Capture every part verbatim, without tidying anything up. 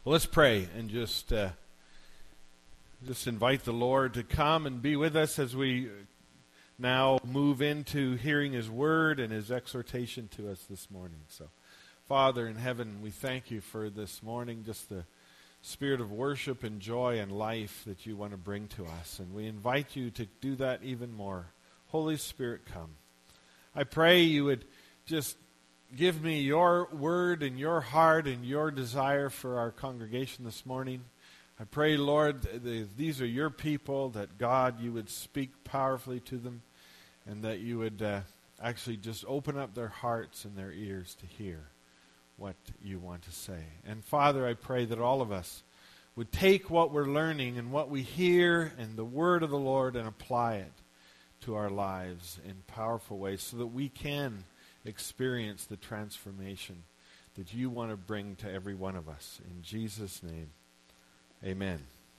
Well, let's pray and just uh, just invite the Lord to come and be with us as we now move into hearing His Word and His exhortation to us this morning. So, Father in heaven, we thank You for this morning, just the spirit of worship and joy and life that You want to bring to us. And we invite You to do that even more. Holy Spirit, come. I pray You would just give me Your word and Your heart and Your desire for our congregation this morning. I pray, Lord, that these are Your people, that God, You would speak powerfully to them, and that You would uh, actually just open up their hearts and their ears to hear what You want to say. And Father, I pray that all of us would take what we're learning and what we hear and the word of the Lord and apply it to our lives in powerful ways so that we can experience the transformation that You want to bring to every one of us. In Jesus' name, amen.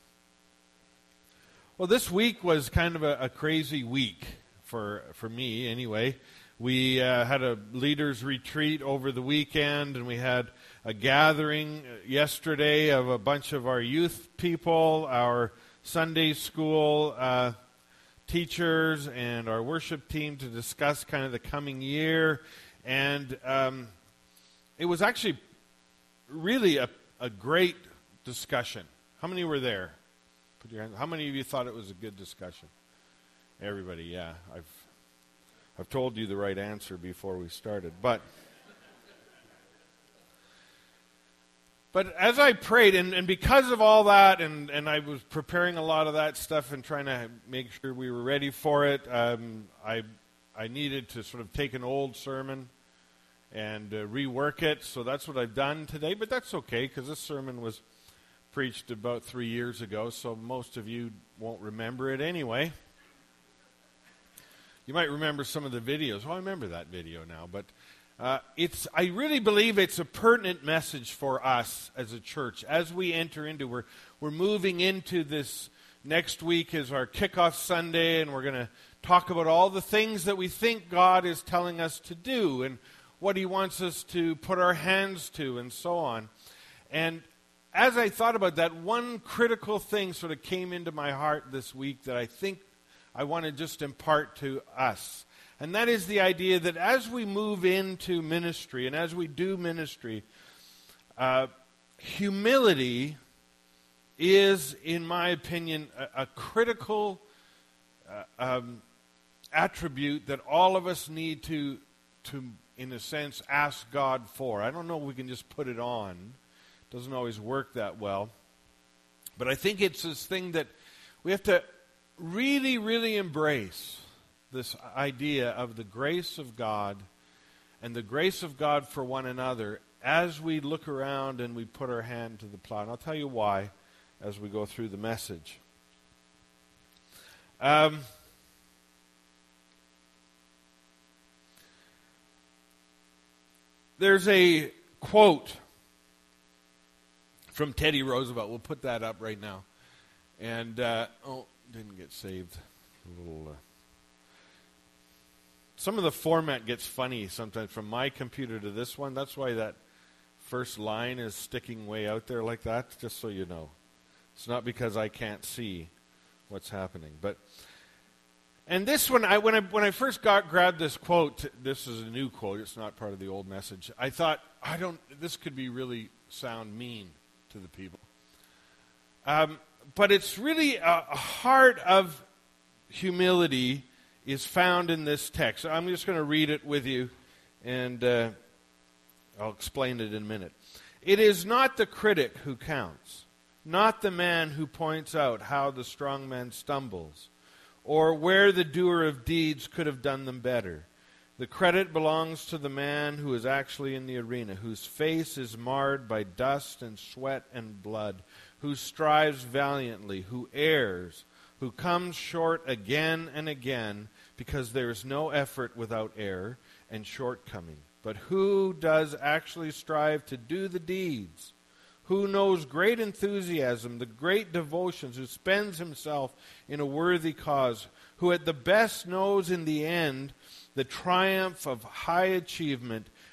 Well, this week was kind of a, a crazy week for for me anyway. We uh, had a leaders retreat over the weekend, and we had a gathering yesterday of a bunch of our youth people, our Sunday school uh teachers and our worship team to discuss kind of the coming year. And um, it was actually really a, a great discussion. How many were there? Put your hands. How many of you thought it was a good discussion? Everybody, yeah. I've I've told you the right answer before we started. But But as I prayed, and, and because of all that, and, and I was preparing a lot of that stuff and trying to make sure we were ready for it, um, I I needed to sort of take an old sermon and uh, rework it. So that's what I've done today. But that's okay, because this sermon was preached about three years ago, so most of you won't remember it anyway. You might remember some of the videos. Well, I remember that video now, but Uh, it's. I really believe it's a pertinent message for us as a church as we enter into. We're we're moving into this next week as our kickoff Sunday, and we're going to talk about all the things that we think God is telling us to do and what He wants us to put our hands to, and so on. And as I thought about that, one critical thing sort of came into my heart this week that I think I want to just impart to us. And that is the idea that as we move into ministry and as we do ministry, uh, humility is, in my opinion, a, a critical uh, um, attribute that all of us need to, to, in a sense, ask God for. I don't know if we can just put it on. It doesn't always work that well. But I think it's this thing that we have to really, really embrace. This idea of the grace of God and the grace of God for one another as we look around and we put our hand to the plow. And I'll tell you why as we go through the message. Um, there's a quote from Teddy Roosevelt. We'll put that up right now. And, uh, oh, didn't get saved. A little... Uh, Some of the format gets funny sometimes from my computer to this one. That's why that first line is sticking way out there like that, just so you know. It's not because I can't see what's happening. But and this one, I when I when I first got grabbed this quote, this is a new quote. It's not part of the old message. I thought, I don't. This could be really sound mean to the people. Um, but it's really a, a heart of humility is found in this text. I'm just going to read it with you, and uh, I'll explain it in a minute. It is not the critic who counts, not the man who points out how the strong man stumbles, or where the doer of deeds could have done them better. The credit belongs to the man who is actually in the arena, whose face is marred by dust and sweat and blood, who strives valiantly, who errs, who comes short again and again, because there is no effort without error and shortcoming. But who does actually strive to do the deeds? Who knows great enthusiasm, the great devotions, who spends himself in a worthy cause, who at the best knows in the end the triumph of high achievement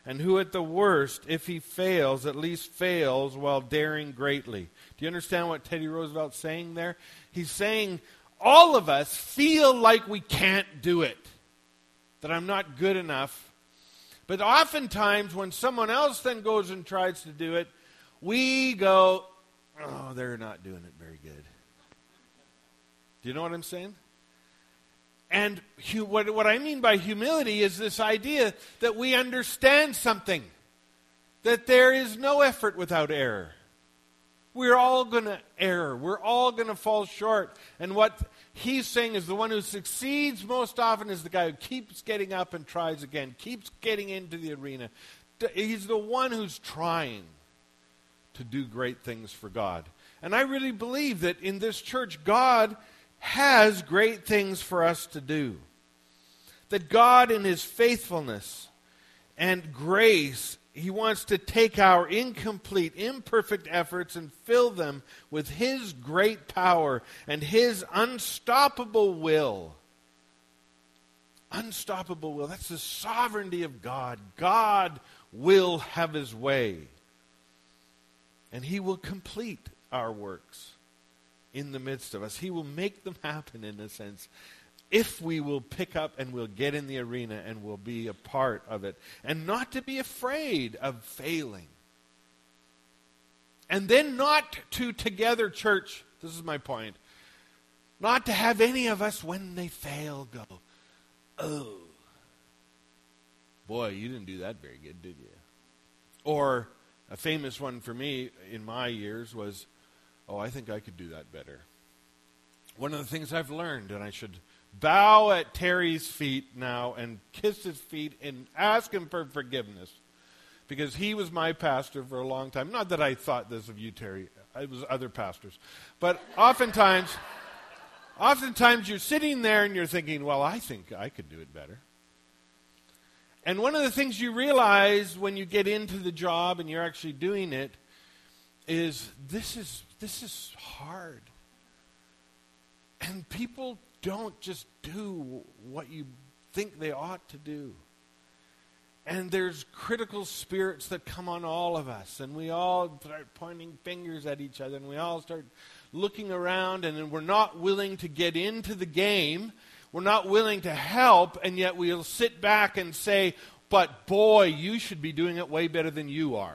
and who at the worst, if he fails, at least fails while daring greatly. Do you understand what Teddy Roosevelt's saying there? He's saying all of us feel like we can't do it, that I'm not good enough. But oftentimes when someone else then goes and tries to do it, we go, oh, they're not doing it very good. Do you know what I'm saying? And hu- what, what I mean by humility is this idea that we understand something, that there is no effort without error. We're all going to err. We're all going to fall short. And what he's saying is the one who succeeds most often is the guy who keeps getting up and tries again, keeps getting into the arena. He's the one who's trying to do great things for God. And I really believe that in this church, God has great things for us to do. That God in his faithfulness and grace, he wants to take our incomplete, imperfect efforts and fill them with his great power and his unstoppable will. Unstoppable will. That's the sovereignty of God. God will have his way. And he will complete our works in the midst of us. He will make them happen, in a sense, if we will pick up and we'll get in the arena and we'll be a part of it. And not to be afraid of failing. And then not to together, church, this is my point, not to have any of us when they fail go, oh, boy, you didn't do that very good, did you? Or a famous one for me in my years was, oh, I think I could do that better. One of the things I've learned, and I should bow at Terry's feet now and kiss his feet and ask him for forgiveness, because he was my pastor for a long time. Not that I thought this of you, Terry. It was other pastors. But oftentimes, oftentimes you're sitting there and you're thinking, well, I think I could do it better. And one of the things you realize when you get into the job and you're actually doing it is this is this is hard. And people don't just do what you think they ought to do. And there's critical spirits that come on all of us, and we all start pointing fingers at each other, and we all start looking around, and then we're not willing to get into the game. We're not willing to help, and yet we'll sit back and say, but boy, you should be doing it way better than you are.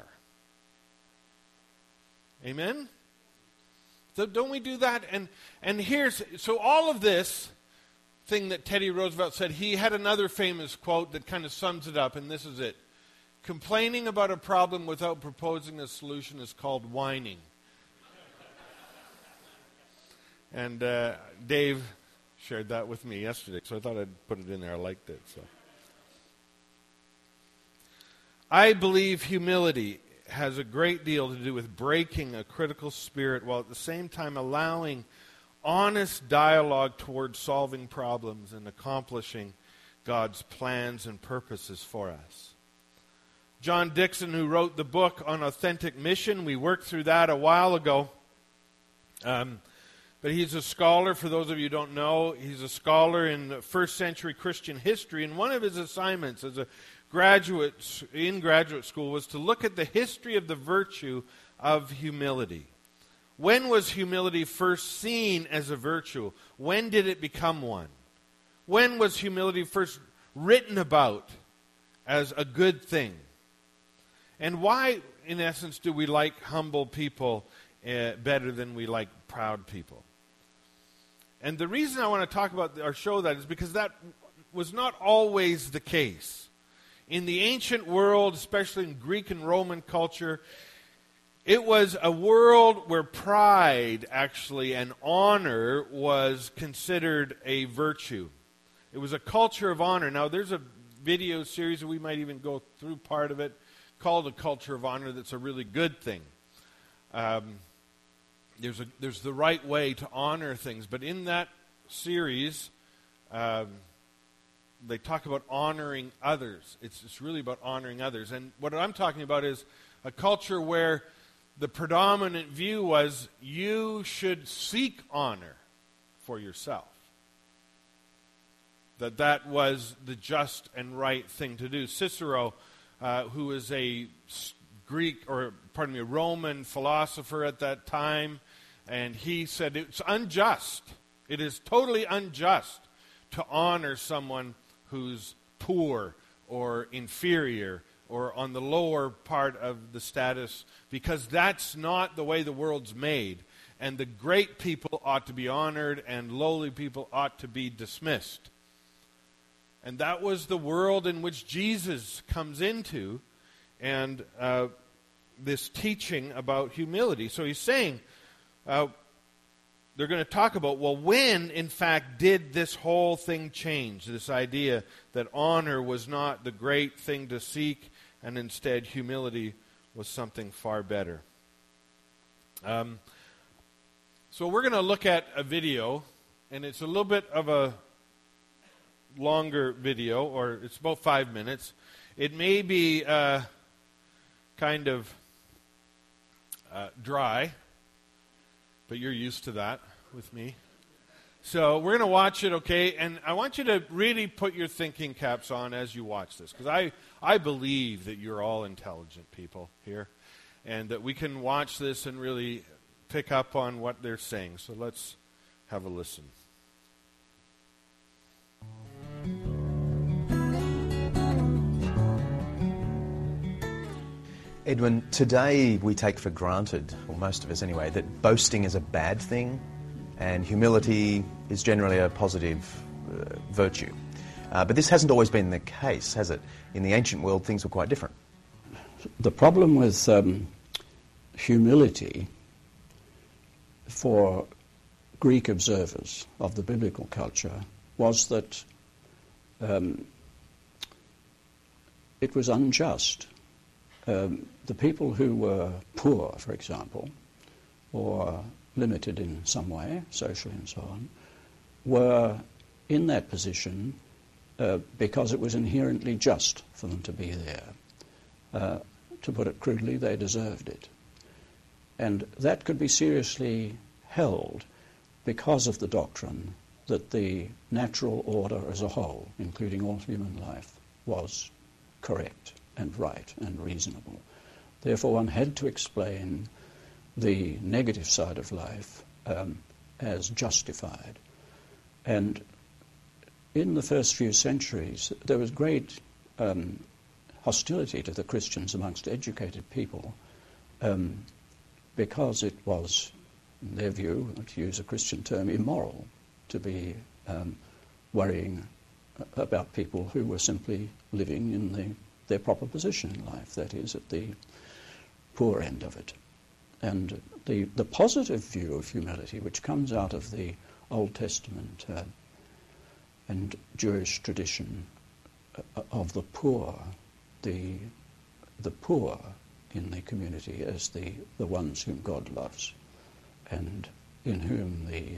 Amen? So don't we do that? And and here's, so all of this thing that Teddy Roosevelt said, he had another famous quote that kind of sums it up, and this is it. Complaining about a problem without proposing a solution is called whining. And uh, Dave shared that with me yesterday, so I thought I'd put it in there. I liked it. So, I believe humility has a great deal to do with breaking a critical spirit while at the same time allowing honest dialogue towards solving problems and accomplishing God's plans and purposes for us. John Dixon, who wrote the book on authentic mission, we worked through that a while ago. Um, But he's a scholar, for those of you who don't know, he's a scholar in first century Christian history, and one of his assignments as a graduate in graduate school was to look at the history of the virtue of humility. When was humility first seen as a virtue? When did it become one? When was humility first written about as a good thing? And why, in essence, do we like humble people uh, better than we like proud people? And the reason I want to talk about or show that is because that was not always the case. In the ancient world, especially in Greek and Roman culture, it was a world where pride, actually, and honor was considered a virtue. It was a culture of honor. Now, there's a video series, we might even go through part of it, called A Culture of Honor, that's a really good thing. Um, there's, a, there's the right way to honor things. But in that series, um, they talk about honoring others. It's, it's really about honoring others. And what I'm talking about is a culture where the predominant view was you should seek honor for yourself. That that was the just and right thing to do. Cicero uh, who was a Greek, or pardon me, a Roman philosopher at that time, and he said it's unjust. It is totally unjust to honor someone who's poor or inferior or on the lower part of the status, because that's not the way the world's made. And the great people ought to be honored, and lowly people ought to be dismissed. And that was the world in which Jesus comes into, and uh, this teaching about humility. So he's saying, uh, they're going to talk about, well, when, in fact, did this whole thing change? This idea that honor was not the great thing to seek, and instead humility was something far better. Um, so we're going to look at a video, and it's a little bit of a longer video, or it's about five minutes. It may be uh, kind of uh, dry, but you're used to that with me. So we're going to watch it, okay? And I want you to really put your thinking caps on as you watch this, because I, I believe that you're all intelligent people here, and that we can watch this and really pick up on what they're saying. So let's have a listen. Edwin, today we take for granted, or most of us anyway, that boasting is a bad thing and humility is generally a positive uh, virtue. Uh, but this hasn't always been the case, has it? In the ancient world, things were quite different. The problem with um, humility for Greek observers of the biblical culture was that um, it was unjust. Um, the people who were poor, for example, or limited in some way, socially and so on, were in that position uh, because it was inherently just for them to be there. Uh, to put it crudely, they deserved it. And that could be seriously held because of the doctrine that the natural order as a whole, including all human life, was correct and right and reasonable. Therefore, one had to explain the negative side of life um, as justified. And in the first few centuries, there was great um, hostility to the Christians amongst educated people um, because it was, in their view, to use a Christian term, immoral to be um, worrying about people who were simply living in the, their proper position in life, that is, at the poor end of it. And the, the positive view of humility, which comes out of the Old Testament uh, and Jewish tradition uh, of the poor, the, the poor in the community as the, the ones whom God loves and in whom the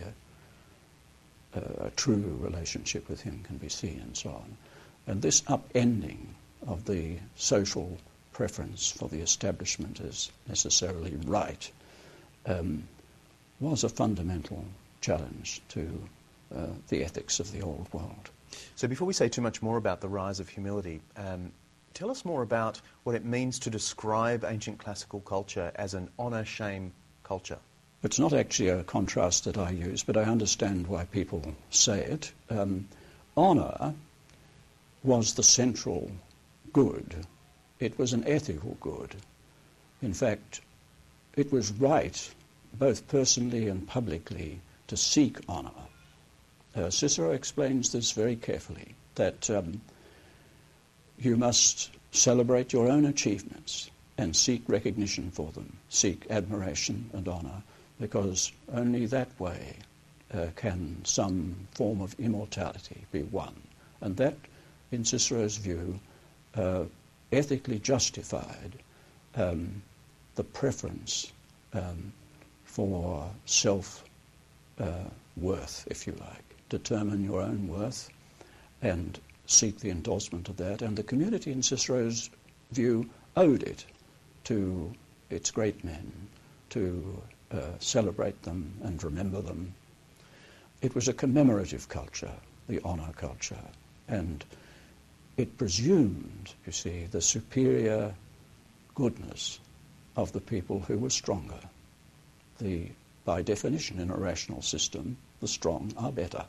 uh, uh, a true relationship with him can be seen and so on. And this upending of the social preference for the establishment as necessarily right um, was a fundamental challenge to uh, the ethics of the old world. So before we say too much more about the rise of humility, um, tell us more about what it means to describe ancient classical culture as an honour-shame culture. It's not actually a contrast that I use, but I understand why people say it. Um, honour was the central good. It was an ethical good. In fact, it was right, both personally and publicly, to seek honour. Uh, Cicero explains this very carefully, that um, you must celebrate your own achievements and seek recognition for them, seek admiration and honour, because only that way uh, can some form of immortality be won. And that, in Cicero's view, uh, ethically justified um, the preference um, for self-worth, uh, if you like. Determine your own worth and seek the endorsement of that. And the community, in Cicero's view, owed it to its great men, to uh, celebrate them and remember them. It was a commemorative culture, the honour culture, and it presumed, you see, the superior goodness of the people who were stronger. The, by definition, in a rational system, the strong are better.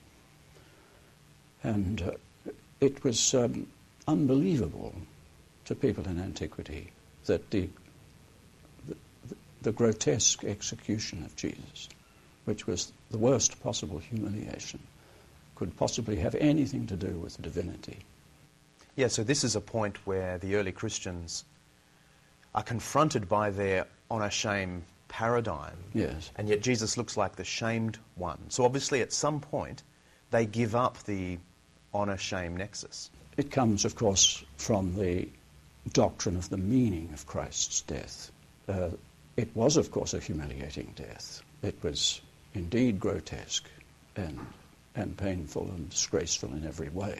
And uh, it was um, unbelievable to people in antiquity that the, the, the grotesque execution of Jesus, which was the worst possible humiliation, could possibly have anything to do with divinity. Yeah, so this is a point where the early Christians are confronted by their honour-shame paradigm. Yes. And yet Jesus looks like the shamed one. So obviously at some point they give up the honour-shame nexus. It comes, of course, from the doctrine of the meaning of Christ's death. Uh, it was, of course, a humiliating death. It was indeed grotesque and, and painful and disgraceful in every way.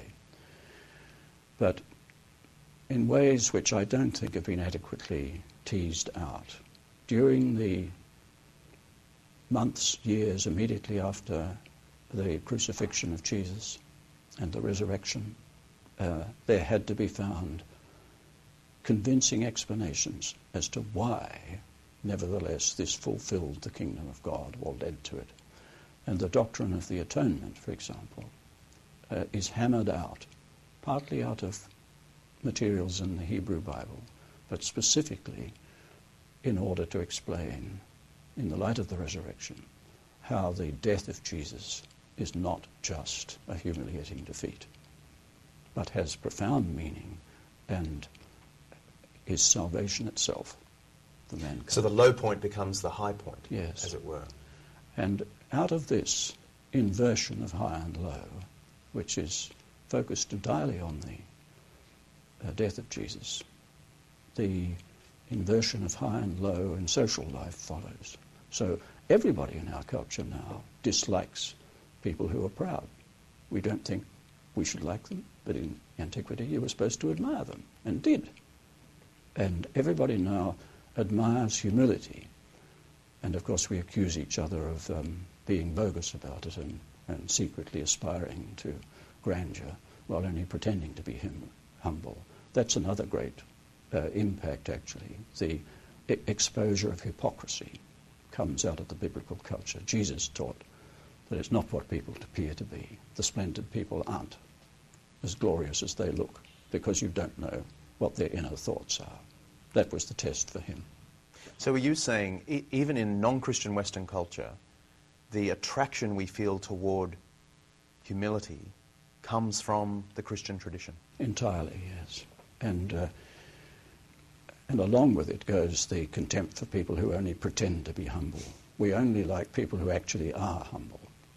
But in ways which I don't think have been adequately teased out. During the months, years immediately after the crucifixion of Jesus and the resurrection, uh, there had to be found convincing explanations as to why, nevertheless, this fulfilled the kingdom of God or led to it. And the doctrine of the atonement, for example, uh, is hammered out, partly out of materials in the Hebrew Bible, but specifically in order to explain, in the light of the resurrection, how the death of Jesus is not just a humiliating defeat, but has profound meaning and is salvation itself for mankind. So the low point becomes the high point, yes, as it were. And out of this inversion of high and low, which is focused entirely on the uh, death of Jesus, the inversion of high and low in social life follows. So everybody in our culture now dislikes people who are proud. We don't think we should like them, but in antiquity you were supposed to admire them, and did. And everybody now admires humility. And of course we accuse each other of um, being bogus about it and, and secretly aspiring to grandeur while only pretending to be him, humble. That's another great uh, impact, actually. The e- exposure of hypocrisy comes out of the biblical culture. Jesus taught that it's not what people appear to be. The splendid people aren't as glorious as they look because you don't know what their inner thoughts are. That was the test for him. So are you saying, e- even in non-Christian Western culture, the attraction we feel toward humility comes from the Christian tradition? Entirely, yes. And uh, and along with it goes the contempt for people who only pretend to be humble. We only like people who actually are humble.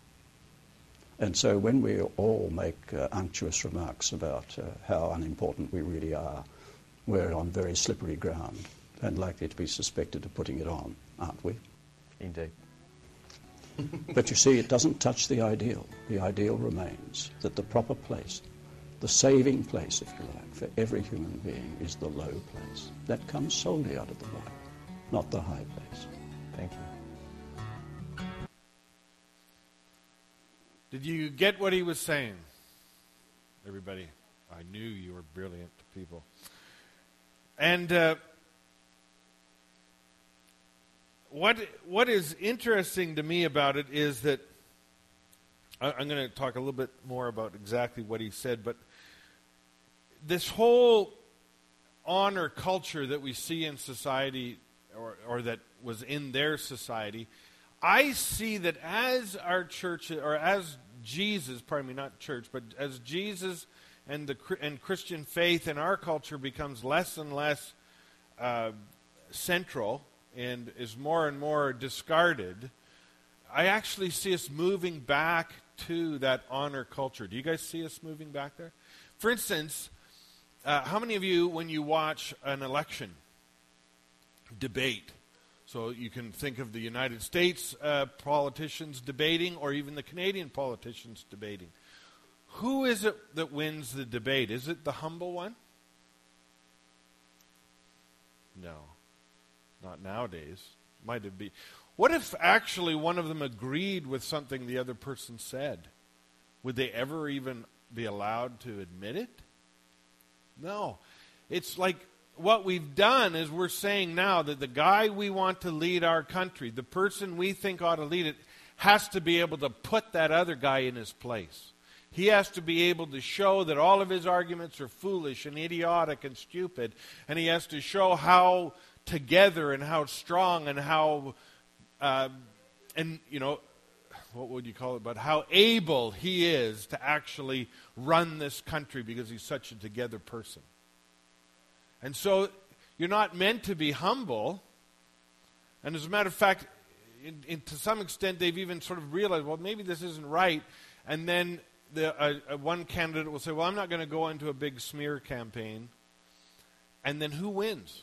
And so when we all make uh, unctuous remarks about uh, how unimportant we really are, we're on very slippery ground and likely to be suspected of putting it on, aren't we? Indeed. But you see, it doesn't touch the ideal. The ideal remains that the proper place, the saving place, if you like, for every human being is the low place. That comes solely out of the Bible, not the high place. Thank you. Did you get what he was saying? Everybody, I knew you were brilliant people. And uh, what what is interesting to me about it is that, I, I'm going to talk a little bit more about exactly what he said, but this whole honor culture that we see in society, or, or that was in their society, I see that as our church, or as Jesus, pardon me, not church, but as Jesus and the and Christian faith in our culture becomes less and less uh, central and is more and more discarded, I actually see us moving back to that honor culture. Do you guys see us moving back there? For instance, uh, how many of you, when you watch an election debate, so you can think of the United States uh, politicians debating, or even the Canadian politicians debating, who is it that wins the debate? Is it the humble one? No. Not nowadays. Might it be? What if actually one of them agreed with something the other person said? Would they ever even be allowed to admit it? No. It's like what we've done is we're saying now that the guy we want to lead our country, the person we think ought to lead it, has to be able to put that other guy in his place. He has to be able to show that all of his arguments are foolish and idiotic and stupid, and he has to show how together and how strong and how, uh, and you know, what would you call it, but how able he is to actually run this country because he's such a together person. And so you're not meant to be humble. And as a matter of fact, in, in, to some extent, they've even sort of realized, well, maybe this isn't right. And then the, uh, uh, one candidate will say, well, I'm not going to go into a big smear campaign. And then who wins?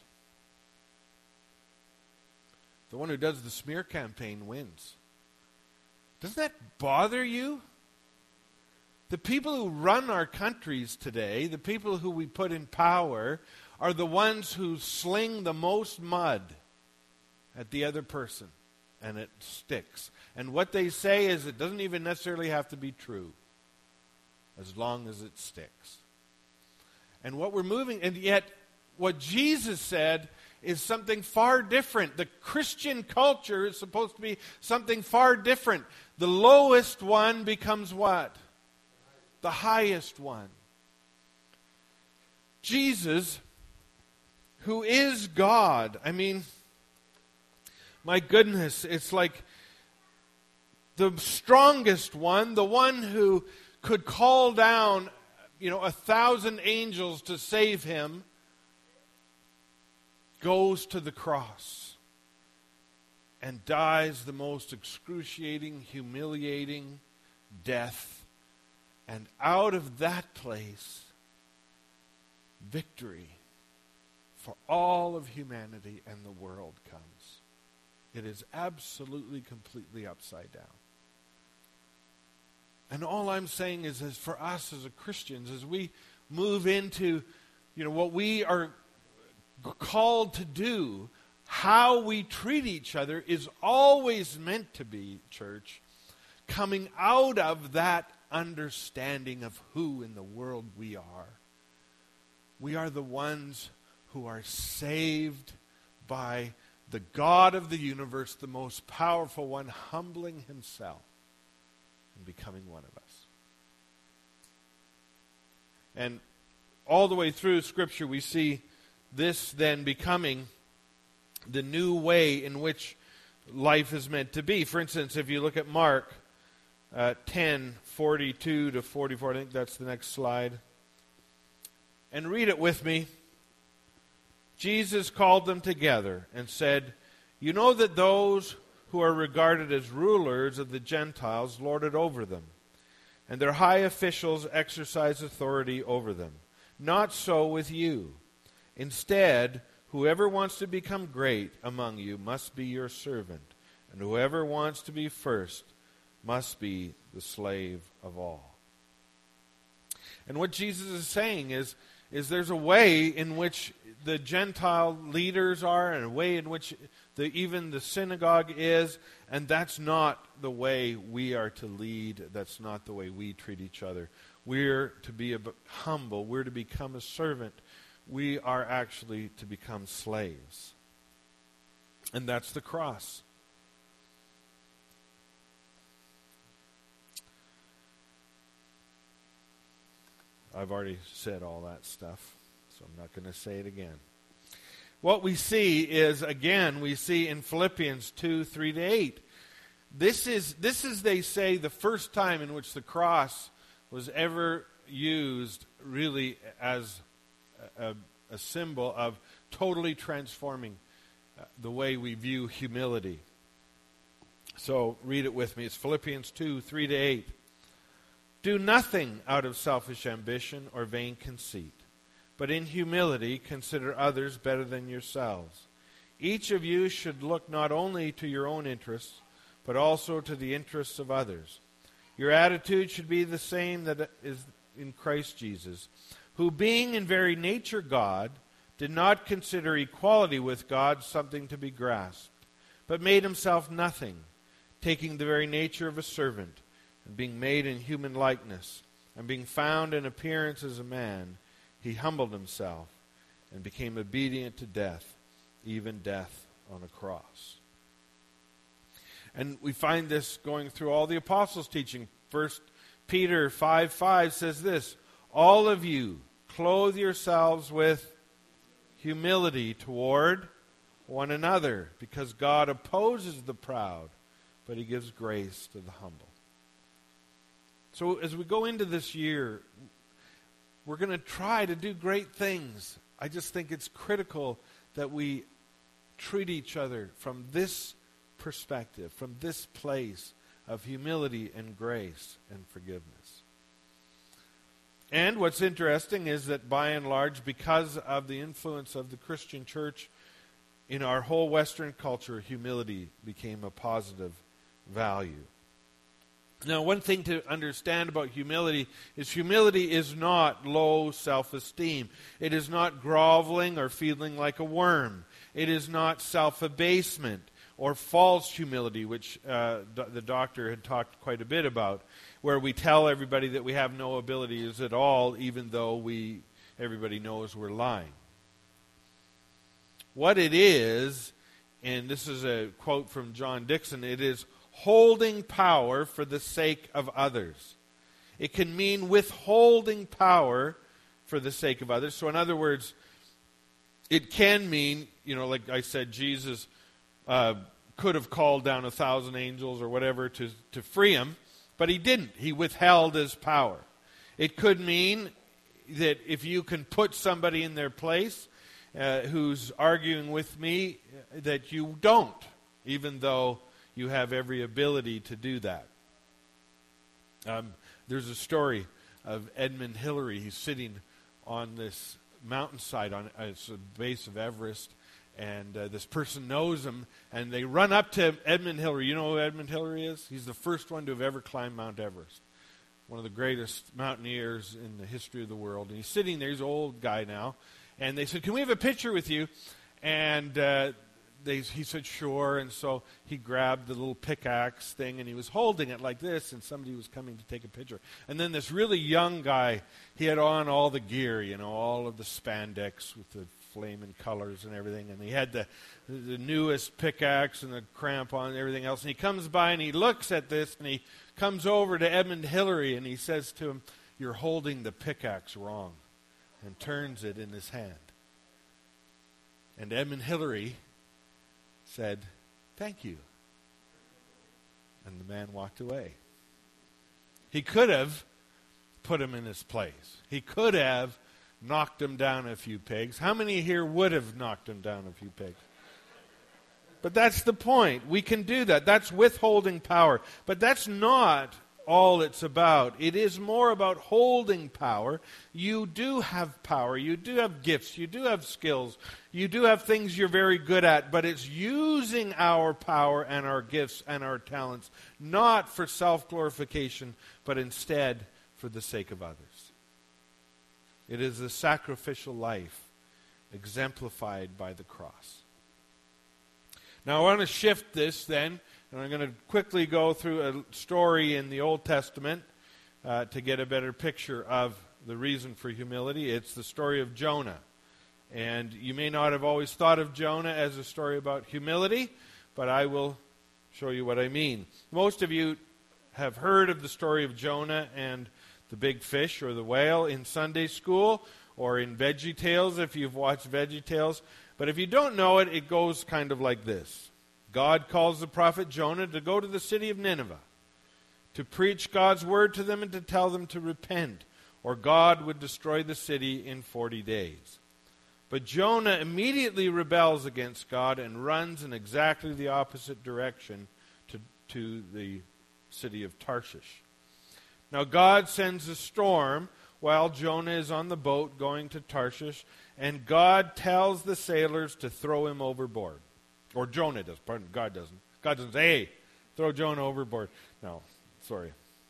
The one who does the smear campaign wins. Doesn't that bother you? The people who run our countries today, the people who we put in power, are the ones who sling the most mud at the other person, and it sticks. And what they say is it doesn't even necessarily have to be true, as long as it sticks. And what we're moving, and yet what Jesus said is something far different. The Christian culture is supposed to be something far different. The lowest one becomes what? The highest one. Jesus, who is God, I mean, my goodness, it's like the strongest one, the one who could call down, you know, a thousand angels to save him, goes to the cross and dies the most excruciating, humiliating death. And out of that place, victory for all of humanity and the world comes. It is absolutely, completely upside down. And all I'm saying is, as for us as a Christians, as we move into, you know, what we are called to do, how we treat each other is always meant to be, church, coming out of that understanding of who in the world we are. We are the ones who are saved by the God of the universe, the most powerful one, humbling himself and becoming one of us. And all the way through Scripture we see this then becoming the new way in which life is meant to be. For instance, if you look at Mark uh, ten, forty-two to forty-four, I think that's the next slide, and read it with me. Jesus called them together and said, "You know that those who are regarded as rulers of the Gentiles lord it over them, and their high officials exercise authority over them. Not so with you. Instead, whoever wants to become great among you must be your servant, and whoever wants to be first must be the slave of all." And what Jesus is saying is, is there's a way in which the Gentile leaders are, and a way in which the, even the synagogue is, and that's not the way we are to lead. That's not the way we treat each other. We're to be a, humble. We're to become a servant. We are actually to become slaves. And that's the cross. I've already said all that stuff, so I'm not going to say it again. What we see is, again, we see in Philippians two, three to eight. This is, this is, they say, the first time in which the cross was ever used really as a, a symbol of totally transforming uh, the way we view humility. So read it with me. It's Philippians two, three to eight. "Do nothing out of selfish ambition or vain conceit, but in humility consider others better than yourselves. Each of you should look not only to your own interests, but also to the interests of others. Your attitude should be the same that is in Christ Jesus, who being in very nature God, did not consider equality with God something to be grasped, but made himself nothing, taking the very nature of a servant, and being made in human likeness, and being found in appearance as a man, he humbled himself and became obedient to death, even death on a cross. And we find this going through all the apostles' teaching. First Peter five five says this, all of you clothe yourselves with humility toward one another, because God opposes the proud, but he gives grace to the humble. So as we go into this year, we're going to try to do great things. I just think it's critical that we treat each other from this perspective, from this place of humility and grace and forgiveness. And what's interesting is that by and large, because of the influence of the Christian church in our whole Western culture, humility became a positive value. Now, one thing to understand about humility is humility is not low self-esteem. It is not groveling or feeling like a worm. It is not self-abasement or false humility, which uh, do- the doctor had talked quite a bit about, where we tell everybody that we have no abilities at all, even though we everybody knows we're lying. What it is, and this is a quote from John Dixon, it is holding power for the sake of others. It can mean withholding power for the sake of others. So in other words, it can mean, you know, like I said, Jesus uh, could have called down a thousand angels or whatever to, to free him, but he didn't. He withheld his power. It could mean that if you can put somebody in their place uh, who's arguing with me, that you don't, even though you have every ability to do that. Um, there's a story of Edmund Hillary. He's sitting on this mountainside on uh, it's the base of Everest, and uh, this person knows him, and they run up to Edmund Hillary. You know who Edmund Hillary is? He's the first one to have ever climbed Mount Everest. One of the greatest mountaineers in the history of the world. And he's sitting there, he's an old guy now, and they said, can we have a picture with you? And uh, they, he said, sure. And so he grabbed the little pickaxe thing, and he was holding it like this, and somebody was coming to take a picture. And then this really young guy, he had on all the gear, you know, all of the spandex with the flaming colors and everything, and he had the the newest pickaxe and the crampon and everything else. And he comes by and he looks at this, and he comes over to Edmund Hillary, and he says to him, you're holding the pickaxe wrong, and turns it in his hand. And Edmund Hillary said, thank you. And the man walked away. He could have put him in his place. He could have knocked him down a few pegs. How many here would have knocked him down a few pegs? But that's the point. We can do that. That's withholding power. But that's not all it's about. It is more about holding power. You do have power. You do have gifts. You do have skills. You do have things you're very good at. But it's using our power and our gifts and our talents not for self-glorification, but instead for the sake of others. It is a sacrificial life exemplified by the cross. Now I want to shift this then, and I'm going to quickly go through a story in the Old Testament uh, to get a better picture of the reason for humility. It's the story of Jonah. And you may not have always thought of Jonah as a story about humility, but I will show you what I mean. Most of you have heard of the story of Jonah and the big fish or the whale in Sunday school or in VeggieTales if you've watched VeggieTales. But if you don't know it, it goes kind of like this. God calls the prophet Jonah to go to the city of Nineveh, to preach God's word to them and to tell them to repent, or God would destroy the city in forty days. But Jonah immediately rebels against God and runs in exactly the opposite direction to, to the city of Tarshish. Now God sends a storm while Jonah is on the boat going to Tarshish, and God tells the sailors to throw him overboard. Or Jonah does, pardon, God doesn't. God doesn't say, hey, throw Jonah overboard. No, sorry.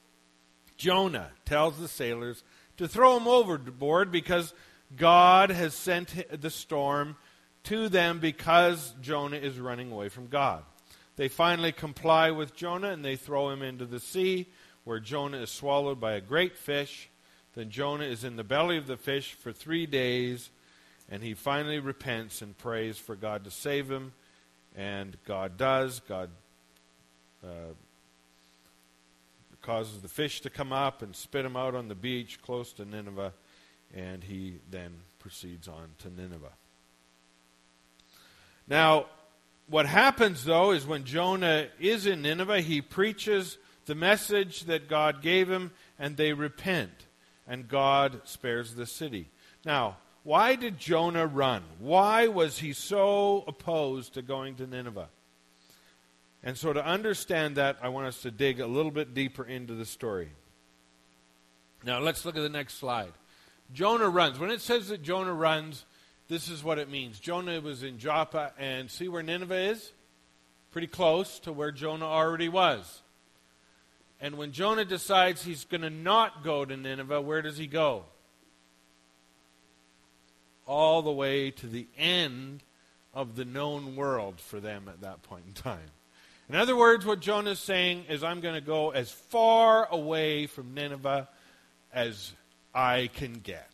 Jonah tells the sailors to throw him overboard because God has sent the storm to them because Jonah is running away from God. They finally comply with Jonah and they throw him into the sea, where Jonah is swallowed by a great fish, Then Jonah is in the belly of the fish for three days, and he finally repents and prays for God to save him, and God does. God uh, causes the fish to come up and spit him out on the beach close to Nineveh, and he then proceeds on to Nineveh. Now, what happens, though, is when Jonah is in Nineveh, he preaches the message that God gave him, and they repent, and God spares the city. Now, why did Jonah run? Why was he so opposed to going to Nineveh? And so to understand that, I want us to dig a little bit deeper into the story. Now, let's look at the next slide. Jonah runs. When it says that Jonah runs, this is what it means. Jonah was in Joppa, and see where Nineveh is? Pretty close to where Jonah already was. And when Jonah decides he's going to not go to Nineveh, where does he go? All the way to the end of the known world for them at that point in time. In other words, what Jonah is saying is, I'm going to go as far away from Nineveh as I can get.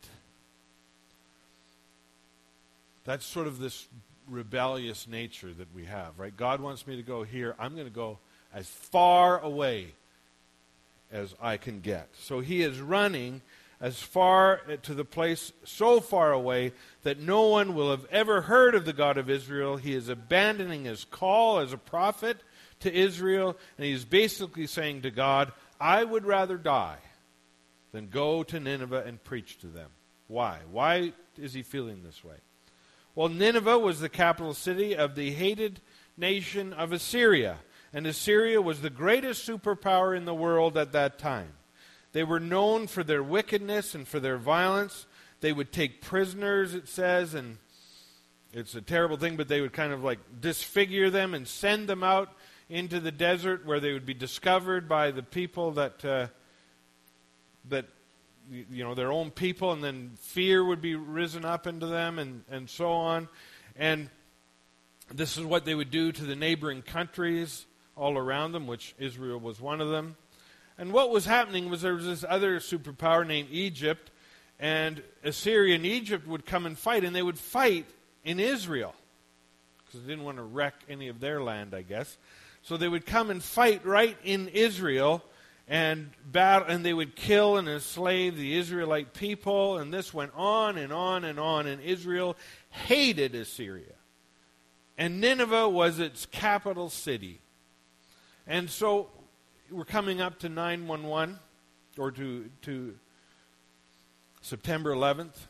That's sort of this rebellious nature that we have, right? God wants me to go here. I'm going to go as far away as I can get. So he is running as far to the place so far away that no one will have ever heard of the God of Israel. He is abandoning his call as a prophet to Israel, and he is basically saying to God, I would rather die than go to Nineveh and preach to them. Why? Why is he feeling this way? Well, Nineveh was the capital city of the hated nation of Assyria, and Assyria was the greatest superpower in the world at that time. They were known for their wickedness and for their violence. They would take prisoners, it says, and it's a terrible thing, but they would kind of like disfigure them and send them out into the desert where they would be discovered by the people that, uh, that you know, their own people, and then fear would be risen up into them, and, and so on. And this is what they would do to the neighboring countries all around them, which Israel was one of them. And what was happening was there was this other superpower named Egypt, and Assyria and Egypt would come and fight, and they would fight in Israel because they didn't want to wreck any of their land, I guess. So they would come and fight right in Israel, and battle, and they would kill and enslave the Israelite people, and this went on and on and on, and Israel hated Assyria. And Nineveh was its capital city. And so we're coming up to nine one one, or to, to September eleventh.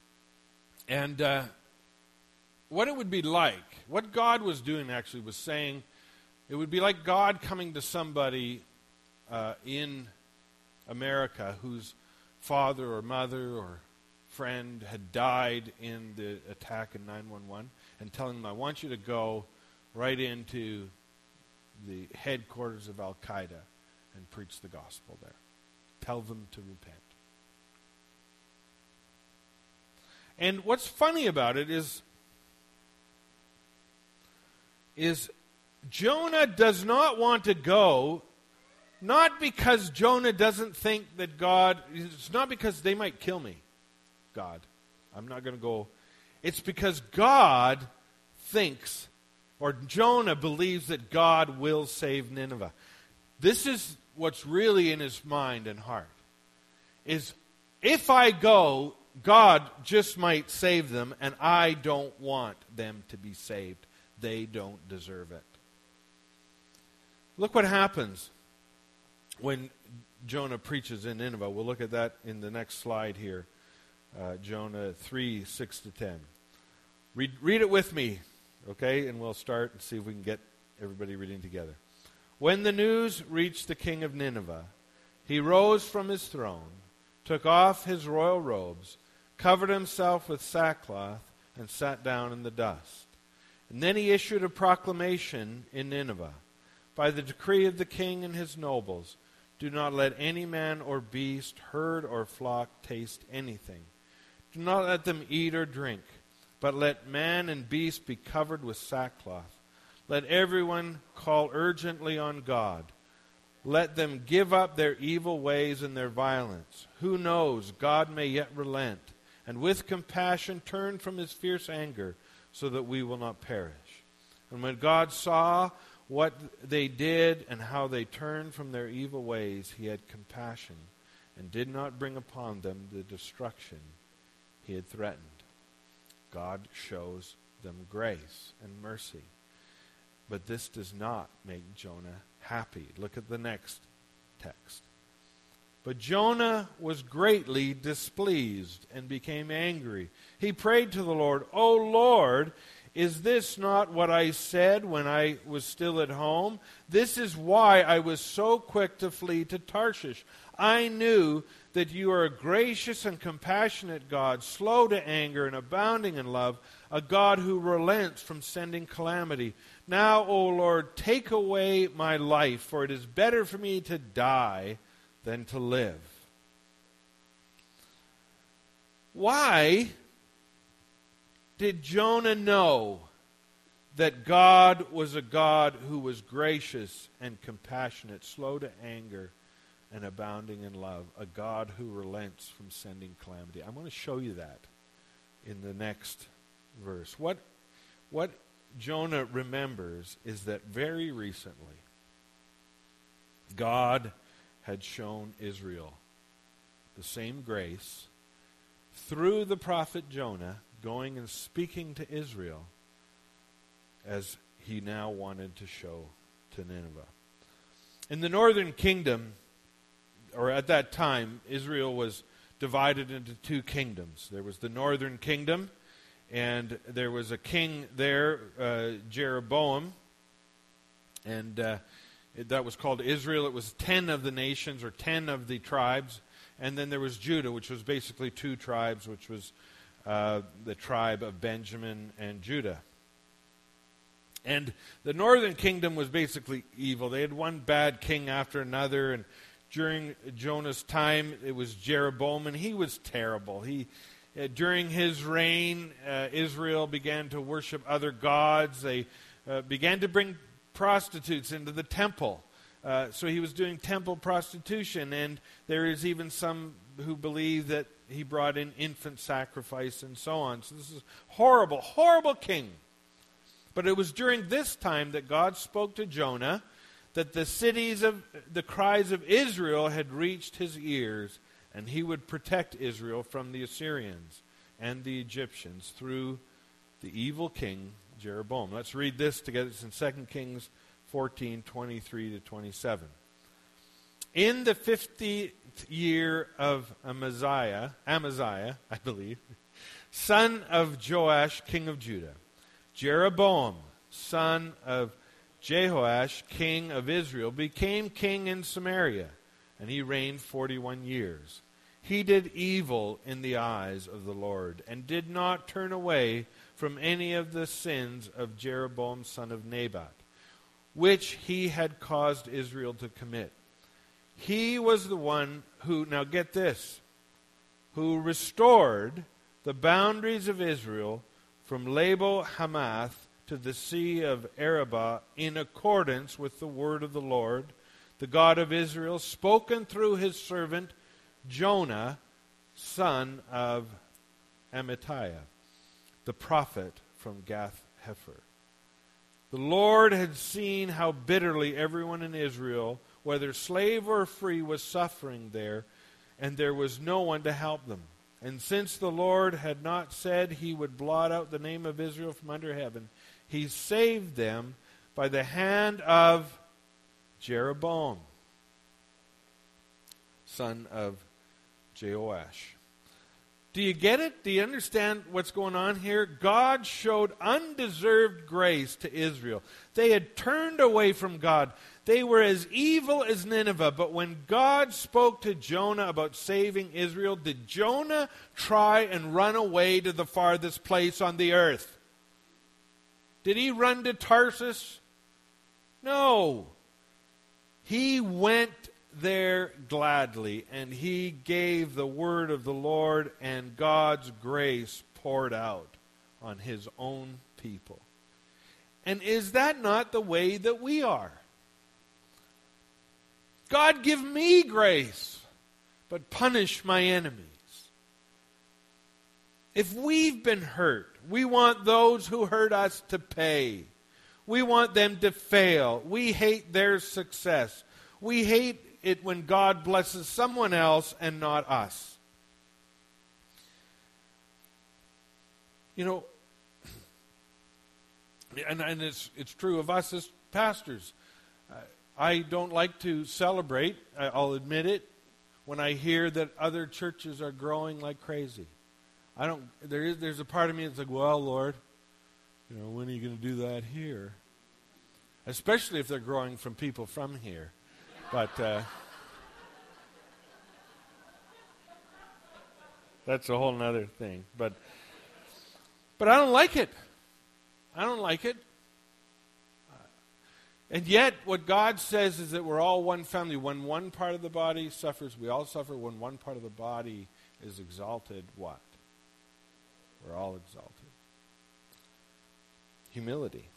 And uh, what it would be like, what God was doing actually was saying, it would be like God coming to somebody uh, in America whose father or mother or friend had died in the attack in nine one one and telling them, I want you to go right into the headquarters of Al-Qaeda and preach the gospel there. Tell them to repent. And what's funny about it is, is Jonah does not want to go, not because Jonah doesn't think that God, it's not because they might kill me, God. I'm not going to go. It's because God thinks, or Jonah believes that God will save Nineveh. This is what's really in his mind and heart. Is if I go, God just might save them, and I don't want them to be saved. They don't deserve it. Look what happens when Jonah preaches in Nineveh. We'll look at that in the next slide here. Uh, Jonah three, six to ten. Read, read it with me, okay? And we'll start and see if we can get everybody reading together. When the news reached the king of Nineveh, he rose from his throne, took off his royal robes, covered himself with sackcloth, and sat down in the dust. And then he issued a proclamation in Nineveh. By the decree of the king and his nobles, do not let any man or beast, herd or flock taste anything. Do not let them eat or drink, but let man and beast be covered with sackcloth. Let everyone call urgently on God. Let them give up their evil ways and their violence. Who knows, God may yet relent, and with compassion turn from his fierce anger, so that we will not perish. And when God saw what they did and how they turned from their evil ways, he had compassion and did not bring upon them the destruction he had threatened. God shows them grace and mercy. But this does not make Jonah happy. Look at the next text. But Jonah was greatly displeased and became angry. He prayed to the Lord, "O Lord, is this not what I said when I was still at home? This is why I was so quick to flee to Tarshish. I knew that you are a gracious and compassionate God, slow to anger and abounding in love, a God who relents from sending calamity. Now, O Lord, take away my life, for it is better for me to die than to live." Why did Jonah know that God was a God who was gracious and compassionate, slow to anger, and abounding in love, a God who relents from sending calamity? I'm going to show you that in the next verse. What, what Jonah remembers is that very recently, God had shown Israel the same grace through the prophet Jonah going and speaking to Israel as he now wanted to show to Nineveh. In the northern kingdom, or at that time, Israel was divided into two kingdoms. There was the northern kingdom, and there was a king there, uh, Jeroboam, and uh, it, that was called Israel. It was ten of the nations, or ten of the tribes, and then there was Judah, which was basically two tribes, which was uh, the tribe of Benjamin and Judah. And the northern kingdom was basically evil. They had one bad king after another, and during Jonah's time, it was Jeroboam, and he was terrible. He, uh, during his reign, uh, Israel began to worship other gods. They uh, began to bring prostitutes into the temple. Uh, so he was doing temple prostitution, and there is even some who believe that he brought in infant sacrifice and so on. So this is horrible, horrible king. But it was during this time that God spoke to Jonah that the cities of the cries of Israel had reached his ears, and he would protect Israel from the Assyrians and the Egyptians through the evil king Jeroboam. Let's read this together. It's in Second Kings fourteen, twenty-three to twenty-seven. In the fiftieth year of Amaziah, Amaziah, I believe, son of Joash, king of Judah, Jeroboam, son of Jehoash, king of Israel, became king in Samaria, and he reigned forty-one years. He did evil in the eyes of the Lord, and did not turn away from any of the sins of Jeroboam, son of Nebat, which he had caused Israel to commit. He was the one who, now get this, who restored the boundaries of Israel from Labo Hamath to the sea of Arabah in accordance with the word of the Lord, the God of Israel, spoken through his servant Jonah, son of Amittai, the prophet from Gath-Hepher. The Lord had seen how bitterly everyone in Israel, whether slave or free, was suffering there, and there was no one to help them. And since the Lord had not said he would blot out the name of Israel from under heaven, he saved them by the hand of Jeroboam, son of Jehoash. Do you get it? Do you understand what's going on here? God showed undeserved grace to Israel. They had turned away from God. They were as evil as Nineveh. But when God spoke to Jonah about saving Israel, did Jonah try and run away to the farthest place on the earth? Did he run to Tarsus? No. He went there gladly, and he gave the word of the Lord, and God's grace poured out on his own people. And is that not the way that we are? God, give me grace, but punish my enemies. If we've been hurt, we want those who hurt us to pay. We want them to fail. We hate their success. We hate it when God blesses someone else and not us. You know, and, and it's, it's true of us as pastors. Uh, I don't like to celebrate, I'll admit it, when I hear that other churches are growing like crazy. I don't. There is. There's a part of me that's like, well, Lord, you know, when are you going to do that here? Especially if they're growing from people from here. But uh, that's a whole nother thing. But but I don't like it. I don't like it. And yet, what God says is that we're all one family. When one part of the body suffers, we all suffer. When one part of the body is exalted, what? We're all exalted. Humility.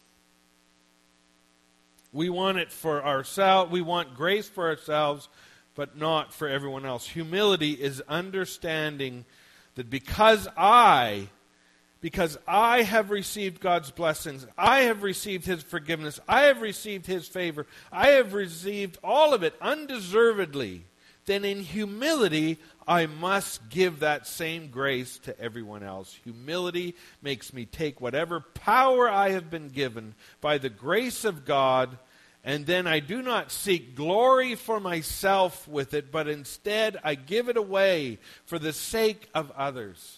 We want it for ourselves. We want grace for ourselves, but not for everyone else. Humility is understanding that because I, because I have received God's blessings, I have received His forgiveness, I have received His favor, I have received all of it undeservedly, then in humility, I must give that same grace to everyone else. Humility makes me take whatever power I have been given by the grace of God, and then I do not seek glory for myself with it, but instead I give it away for the sake of others,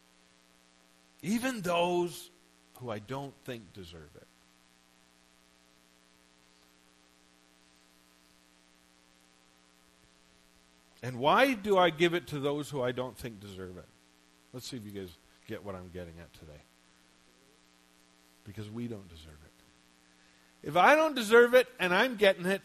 even those who I don't think deserve it. And why do I give it to those who I don't think deserve it? Let's see if you guys get what I'm getting at today. Because we don't deserve it. If I don't deserve it and I'm getting it,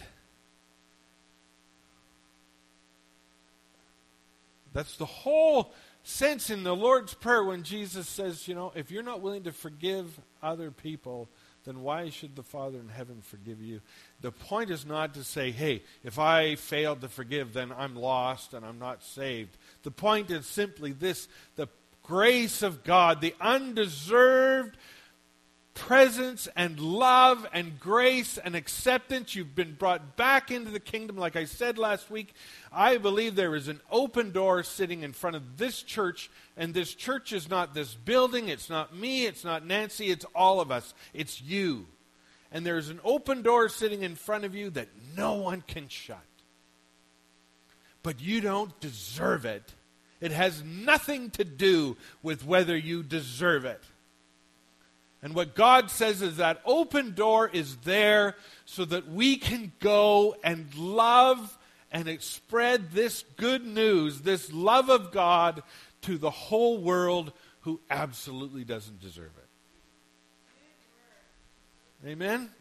that's the whole sense in the Lord's Prayer when Jesus says, you know, if you're not willing to forgive other people, then why should the Father in heaven forgive you? The point is not to say, hey, if I failed to forgive, then I'm lost and I'm not saved. The point is simply this: the grace of God, the undeserved presence and love and grace and acceptance. You've been brought back into the kingdom. Like I said last week, I believe there is an open door sitting in front of this church, and this church is not this building, it's not me, it's not Nancy, it's all of us. It's you. And there's an open door sitting in front of you that no one can shut. But you don't deserve it. It has nothing to do with whether you deserve it. And what God says is that open door is there so that we can go and love and spread this good news, this love of God to the whole world who absolutely doesn't deserve it. Amen?